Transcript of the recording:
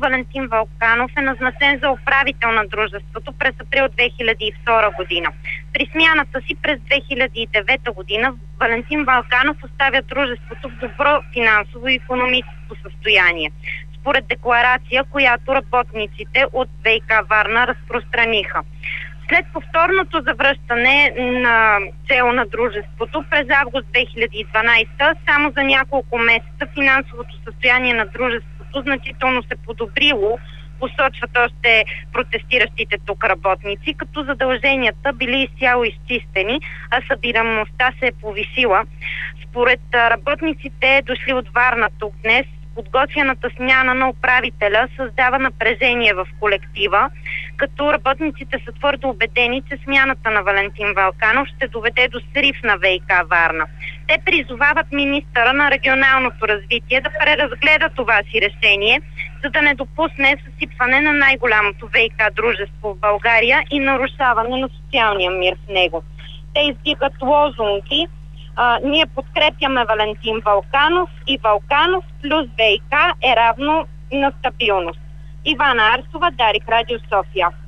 Валентин Вълканов е назначен за управител на дружеството през април 2002 година. При смяната си през 2009 година Валентин Вълканов оставя дружеството в добро финансово и икономическо състояние, според декларация, която работниците от ВиК Варна разпространиха. След повторното завръщане на цел на дружеството през август 2012, само за няколко месеца финансовото състояние на дружеството значително се подобрило, посочват още протестиращите тук работници, като задълженията били изцяло изчистени, а събираемостта се е повисила. Според работниците, дошли от Варна тук днес, подготвяната смяна на управителя създава напрежение в колектива, като работниците са твърдо убедени, че смяната на Валентин Вълканов ще доведе до срив на ВиК Варна. Те призовават министъра на регионалното развитие да преразгледа това си решение, за да не допусне съсипване на най-голямото ВиК дружество в България и нарушаване на социалния мир в него. Те издигат лозунги: ние подкрепяме Валентин Вълканов и Вълканов плюс ВиК е равно на стабилност. Ивана Арсова, Дарик, Радио София.